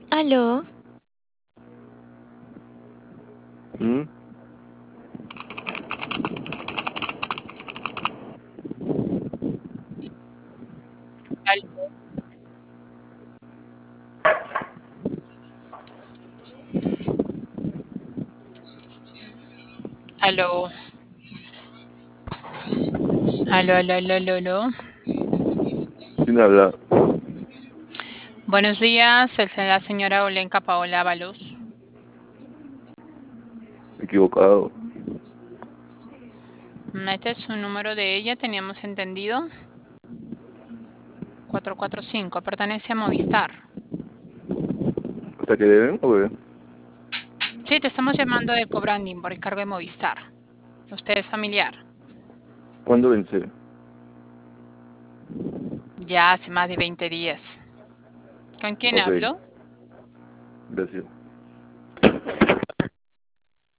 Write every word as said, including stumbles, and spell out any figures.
Aló, ¿Mm? Al- Aló, aló, aló, aló, aló, aló. ¿Quién habla? Buenos días, es la señora Olenka Paola Ábalos. Equivocado. Mm, Este es un número de ella, teníamos entendido. cuatro cuatro cinco, pertenece a Movistar. ¿Hasta que deben o qué? Sí, te estamos llamando de cobranding por el cargo de Movistar. Usted es familiar. ¿Cuándo vence? Ya hace más de veinte días. ¿Con quién Ok, hablo? gracias.